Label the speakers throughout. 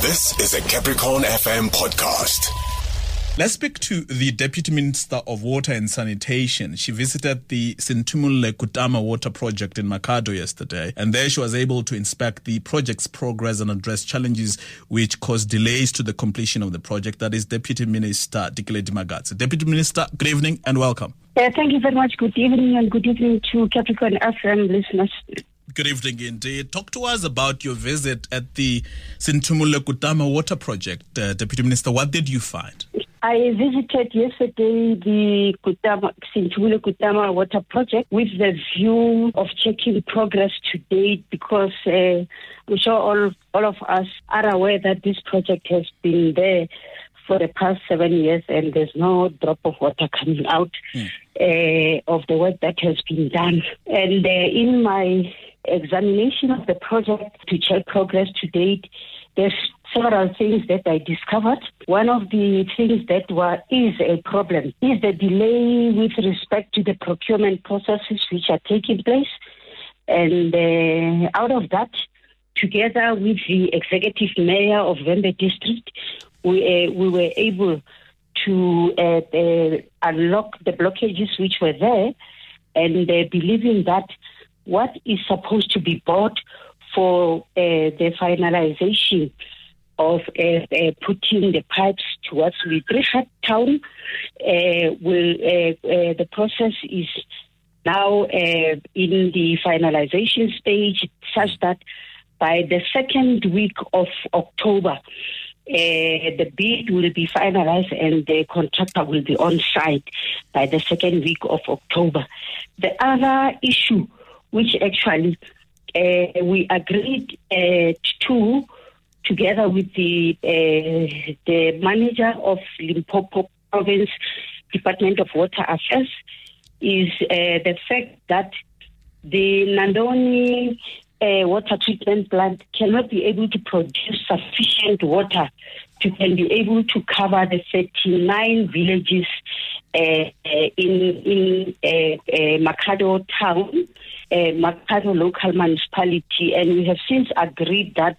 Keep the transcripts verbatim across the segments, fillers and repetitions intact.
Speaker 1: This is a Capricorn F M podcast.
Speaker 2: Let's speak to the Deputy Minister of Water and Sanitation. She visited the Sintumule Kutama Water Project in Makhado yesterday, and there she was able to inspect the project's progress and address challenges which caused delays to the completion of the project. That is Deputy Minister Dikeledi Magatse. Deputy Minister, good evening and welcome.
Speaker 3: Uh, thank you very much. Good evening and good evening to Capricorn F M listeners.
Speaker 2: Good evening indeed. Talk to us about your visit at the Sintumule Kutama Water Project. Uh, Deputy Minister, what did you find?
Speaker 3: I visited yesterday the Kutama, Sintumule Kutama Water Project with the view of checking progress to date, because uh, I'm sure all, all of us are aware that this project has been there for the past seven years and there's no drop of water coming out mm. uh, of the work that has been done. And uh, in my examination of the project to check progress to date, there's several things that I discovered. One of the things that were, is a problem is the delay with respect to the procurement processes which are taking place. And uh, out of that, together with the executive mayor of Vhembe District, we, uh, we were able to uh, uh, unlock the blockages which were there, and uh, believing that what is supposed to be bought for uh, the finalization of uh, uh, putting the pipes towards Litrihat town, uh, will uh, uh, the process is now uh, in the finalization stage, such that by the second week of October, Uh, the bid will be finalized and the contractor will be on site by the second week of October. The other issue which actually uh, we agreed uh, to, together with the uh, the manager of Limpopo Province Department of Water Affairs, is uh, the fact that the Nandoni Uh, water treatment plant cannot be able to produce sufficient water to can be able to cover the thirty-nine villages uh, uh, in in uh, uh, Makhado town, uh, Makhado local municipality, and we have since agreed that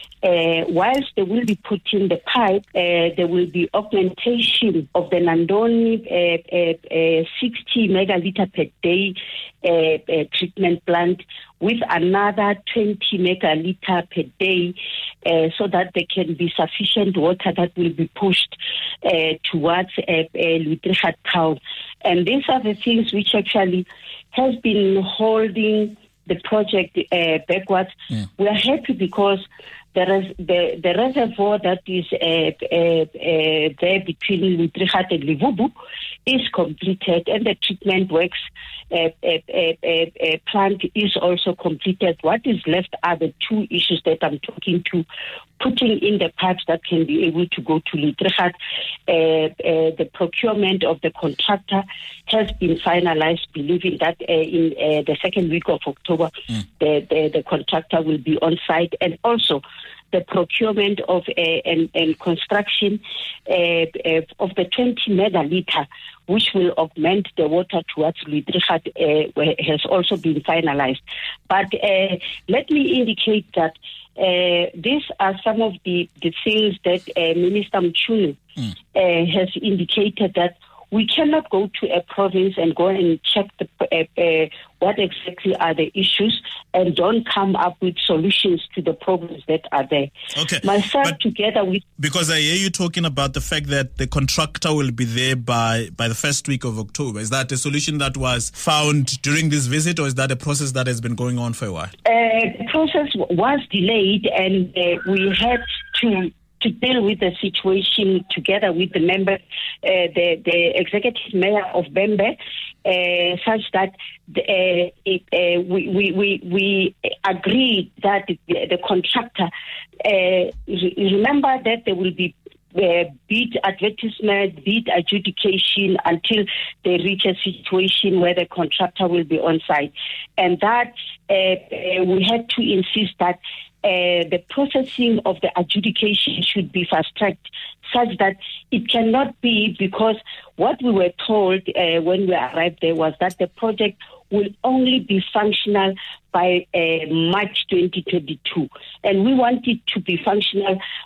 Speaker 3: Uh, whilst they will be putting the pipe, uh, there will be augmentation of the Nandoni uh, uh, uh, sixty megaliter per day uh, uh, treatment plant with another twenty megaliter per day, uh, so that there can be sufficient water that will be pushed uh, towards uh, uh, Litrihat town. And these are the things which actually has been holding the project uh, backwards. Yeah. We are happy because there is the, the reservoir that is uh, uh, uh, there between Litrihat and Livubu is completed, and the treatment works uh, uh, uh, uh, uh, plant is also completed. What is left are the two issues that I'm talking to: putting in the pipes that can be able to go to Litrihat. Uh, uh, the procurement of the contractor has been finalized, believing that uh, in uh, the second week of October, mm. the, the, the contractor will be on site, and also the procurement of uh, and, and construction uh, uh, of the twenty megaliter, which will augment the water towards Litrihat, uh, has also been finalized. But uh, let me indicate that uh, these are some of the, the things that uh, Minister Mchunu mm. uh, has indicated, that we cannot go to a province and go and check the, uh, uh, what exactly are the issues and don't come up with solutions to the problems that are there.
Speaker 2: Okay.
Speaker 3: Myself together with...
Speaker 2: Because I hear you talking about the fact that the contractor will be there by, by the first week of October. Is that a solution that was found during this visit, or is that a process that has been going on for a while?
Speaker 3: Uh, the process was delayed, and uh, we had to... to deal with the situation together with the member, uh, the, the executive mayor of Vhembe, uh, such that the, uh, it, uh, we, we, we, we agreed that the, the contractor, uh, remember that there will be uh, bid advertisement, bid adjudication until they reach a situation where the contractor will be on site. And that uh, uh, we had to insist that Uh, the processing of the adjudication should be fast-tracked, such that it cannot be, because what we were told uh, when we arrived there was that the project will only be functional by uh, March twenty twenty-two. And we want it to be functional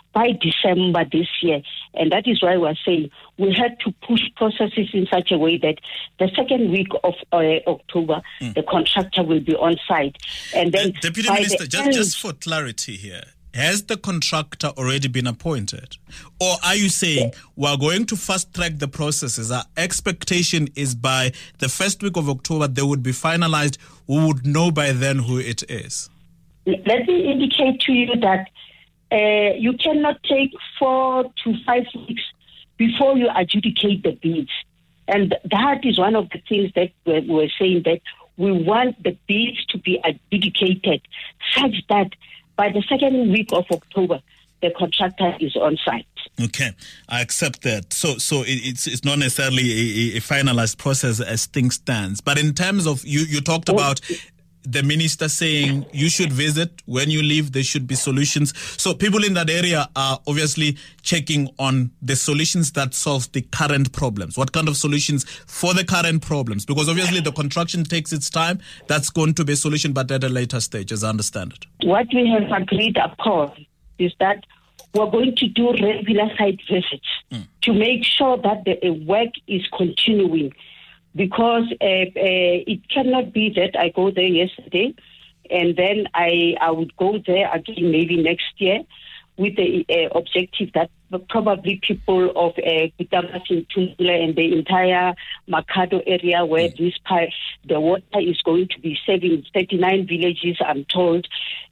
Speaker 3: by December this year. And that is why we're saying we had to push processes in such a way that the second week of uh, October, mm. the contractor will be on site. And then,
Speaker 2: uh, Deputy Minister, just, end, just for clarity here, has the contractor already been appointed? Or are you saying yeah. we're going to fast track the processes? Our expectation is by the first week of October, they would be finalized. We would know by then who it is.
Speaker 3: Let me indicate to you that uh, you cannot take four to five weeks before you adjudicate the bids. And that is one of the things that we're, we're saying, that we want the bids to be adjudicated such that by the second week of October, the contractor is on site.
Speaker 2: Okay, I accept that. So, so it's it's not necessarily a, a finalized process as things stands. But in terms of you, you talked about the minister saying you should visit when you leave. There should be solutions. So people in that area are obviously checking on the solutions that solve the current problems. What kind of solutions for the current problems? Because obviously the construction takes its time. That's going to be a solution, but at a later stage, as I understand it.
Speaker 3: What we have agreed upon is that we're going to do regular site visits mm. to make sure that the work is continuing. Because uh, uh, it cannot be that I go there yesterday and then I, I would go there again maybe next year with the uh, objective that probably people of Kutama, Sintumule and the entire Makhado area where mm. this part, the water is going to be serving thirty-nine villages, I'm told,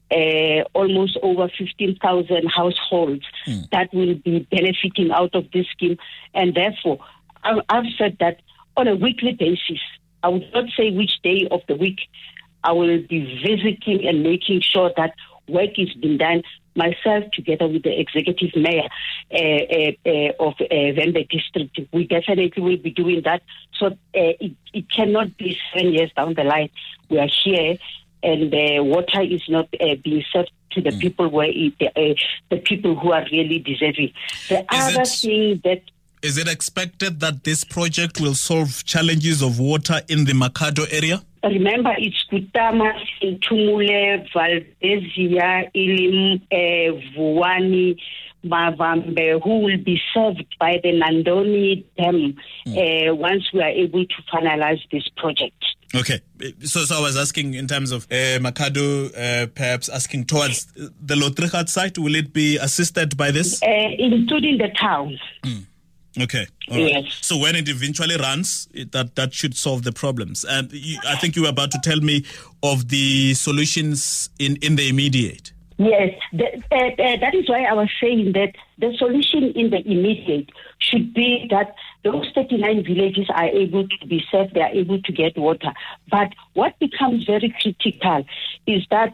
Speaker 3: uh, almost over fifteen thousand households mm. that will be benefiting out of this scheme. And therefore, I, I've said that on a weekly basis, I would not say which day of the week, I will be visiting and making sure that work is being done myself together with the executive mayor uh, uh, uh, of uh, Vhembe district. We definitely will be doing that. So uh, it, it cannot be seven years down the line. We are here and uh, water is not uh, being served to the mm. people where it, uh, the people who are really deserving. The is other it- thing that
Speaker 2: Is it expected that this project will solve challenges of water in the Makhado area?
Speaker 3: Remember, it's Kutama, Sintumule, Valdezia, Ilim, uh, Vuwani, Mavambe, who will be served by the Nandoni Dam mm. uh, once we are able to finalize this project.
Speaker 2: Okay, so, so I was asking in terms of uh, Makhado, uh, perhaps asking towards the Lotrigat site, will it be assisted by this?
Speaker 3: Uh, including the town.
Speaker 2: Mm. Okay. All right.
Speaker 3: Yes.
Speaker 2: So when it eventually runs, it, that that should solve the problems. And you, I think you were about to tell me of the solutions in, in the immediate.
Speaker 3: Yes, the, uh, uh, that is why I was saying that the solution in the immediate should be that those thirty-nine villages are able to be served, they are able to get water. But what becomes very critical is that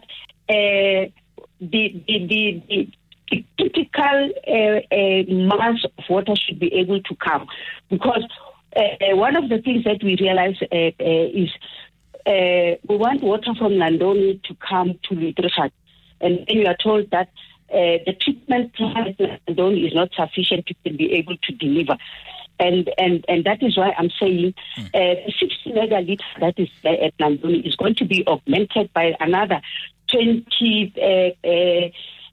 Speaker 3: uh, the, the, the, the The critical uh, uh, mass of water should be able to come, because uh, one of the things that we realize uh, uh, is uh, we want water from Nandoni to come to Lotrigat, and then we are told that uh, the treatment plant at Nandoni is not sufficient to be able to deliver. And and and that is why I'm saying mm. uh, the sixty megalitres that is there at Nandoni is going to be augmented by another twenty uh, uh,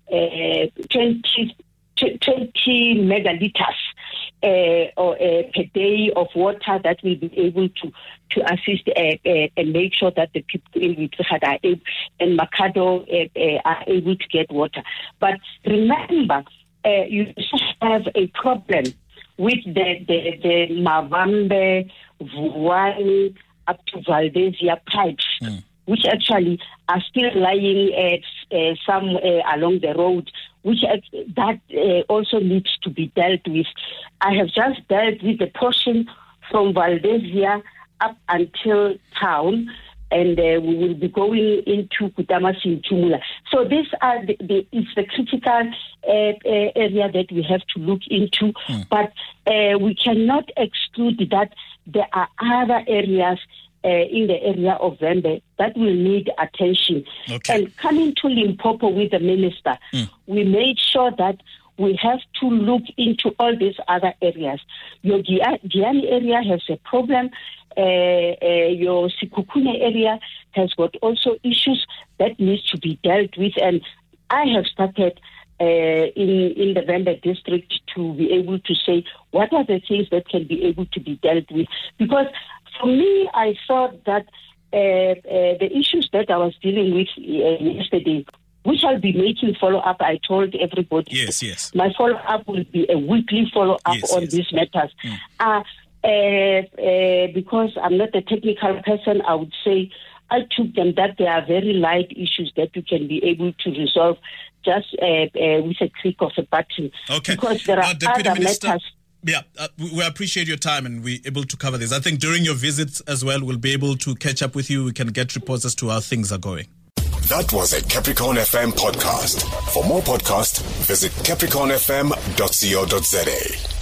Speaker 3: Uh, twenty, twenty megaliters uh, or, uh, per day of water that will be able to to assist uh, uh, and make sure that the people in Lotrigat are able, and Makhado uh, uh, are able to get water. But remember, uh, you have a problem with the the, the Mavambe, Vuwani up to Valdezia pipes. Mm. which actually are still lying at uh, some uh, along the road, which uh, that uh, also needs to be dealt with. I have just dealt with the portion from Valdezia up until town, and uh, we will be going into Kutama Sintumula. So these are the, the it's the critical uh, uh, area that we have to look into, mm. but uh, we cannot exclude that there are other areas Uh, in the area of Vhembe that will need attention.
Speaker 2: Okay.
Speaker 3: And coming to Limpopo with the minister, mm. we made sure that we have to look into all these other areas. Your Giani area has a problem. Uh, uh, your Sikukune area has got also issues that needs to be dealt with. And I have started uh, in, in the Venda district to be able to say what are the things that can be able to be dealt with. Because for me, I thought that uh, uh, the issues that I was dealing with uh, yesterday, which I'll be making follow-up, I told everybody.
Speaker 2: Yes, yes.
Speaker 3: My follow-up will be a weekly follow-up
Speaker 2: yes,
Speaker 3: on
Speaker 2: yes.
Speaker 3: these matters.
Speaker 2: Mm.
Speaker 3: Uh, uh, uh, because I'm not a technical person, I would say I took them that they are very light issues that you can be able to resolve just uh, uh, with a click of a button.
Speaker 2: Okay.
Speaker 3: Because there are
Speaker 2: uh, Deputy
Speaker 3: other
Speaker 2: Minister,
Speaker 3: matters.
Speaker 2: Yeah, uh, we, we appreciate your time and we're able to cover this. I think during your visits as well, we'll be able to catch up with you. We can get reports as to how things are going.
Speaker 1: That was a Capricorn F M podcast. For more podcasts, visit capricorn f m dot co dot za.